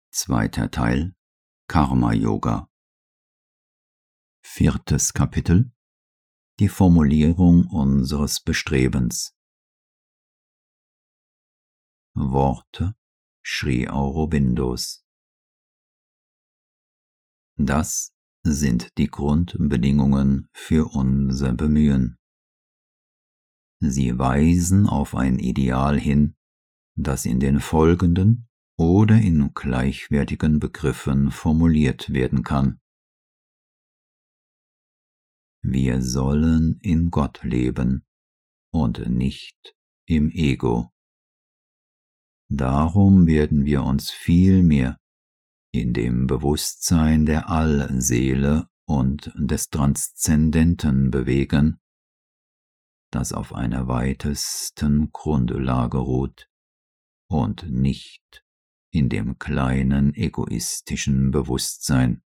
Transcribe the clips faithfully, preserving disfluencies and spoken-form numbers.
Zweiter Teil Karma Yoga. Viertes Kapitel: Die Formulierung unseres Bestrebens. Worte Sri Aurobindos. Das sind die Grundbedingungen für unser Bemühen. Sie weisen auf ein Ideal hin, das in den folgenden oder in gleichwertigen Begriffen formuliert werden kann. Wir sollen in Gott leben und nicht im Ego. Darum werden wir uns vielmehr in dem Bewusstsein der Allseele und des Transzendenten bewegen, das auf einer weitesten Grundlage ruht und nicht in dem kleinen egoistischen Bewusstsein.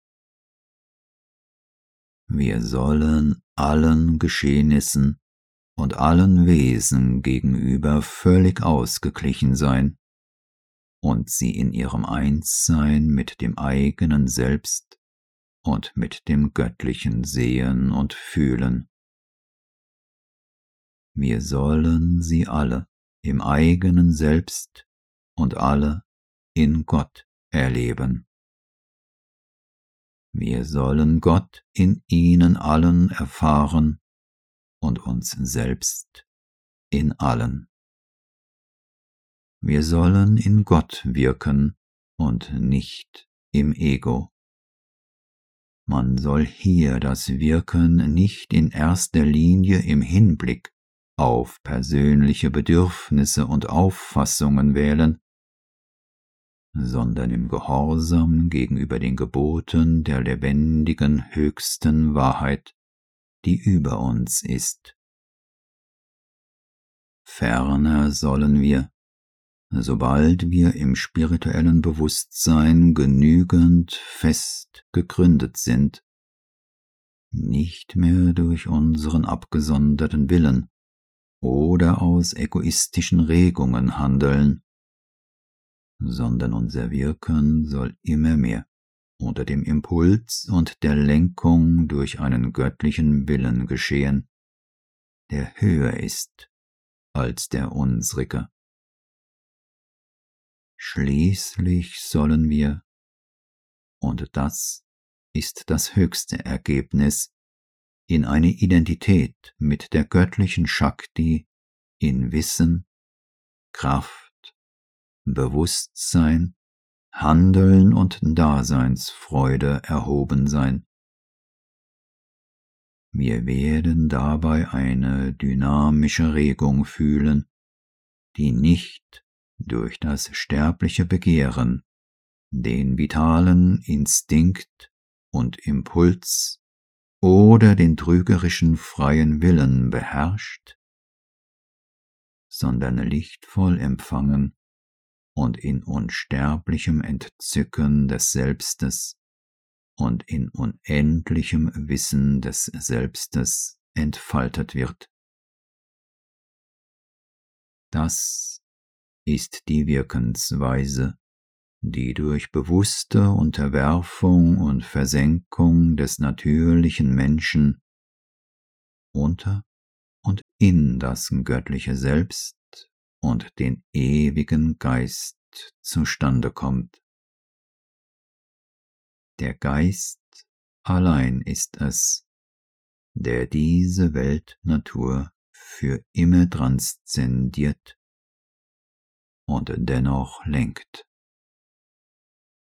Wir sollen allen Geschehnissen und allen Wesen gegenüber völlig ausgeglichen sein und sie in ihrem Einssein mit dem eigenen Selbst und mit dem Göttlichen sehen und fühlen. Wir sollen sie alle im eigenen Selbst und alle in Gott erleben. Wir sollen Gott in ihnen allen erfahren und uns selbst in allen. Wir sollen in Gott wirken und nicht im Ego. Man soll hier das Wirken nicht in erster Linie im Hinblick auf persönliche Bedürfnisse und Auffassungen wählen, sondern im Gehorsam gegenüber den Geboten der lebendigen höchsten Wahrheit, die über uns ist. Ferner sollen wir, sobald wir im spirituellen Bewusstsein genügend fest gegründet sind, nicht mehr durch unseren abgesonderten Willen oder aus egoistischen Regungen handeln, sondern unser Wirken soll immer mehr unter dem Impuls und der Lenkung durch einen göttlichen Willen geschehen, der höher ist als der unsrige. Schließlich sollen wir, und das ist das höchste Ergebnis, in eine Identität mit der göttlichen Shakti in Wissen, Kraft, Bewusstsein, Handeln und Daseinsfreude erhoben sein. Wir werden dabei eine dynamische Regung fühlen, die nicht durch das sterbliche Begehren, den vitalen Instinkt und Impuls oder den trügerischen freien Willen beherrscht, sondern lichtvoll empfangen und in unsterblichem Entzücken des Selbstes und in unendlichem Wissen des Selbstes entfaltet wird. Das ist die Wirkensweise, die durch bewusste Unterwerfung und Versenkung des natürlichen Menschen unter und in das göttliche Selbst und den ewigen Geist zustande kommt. Der Geist allein ist es, der diese Weltnatur für immer transzendiert und dennoch lenkt.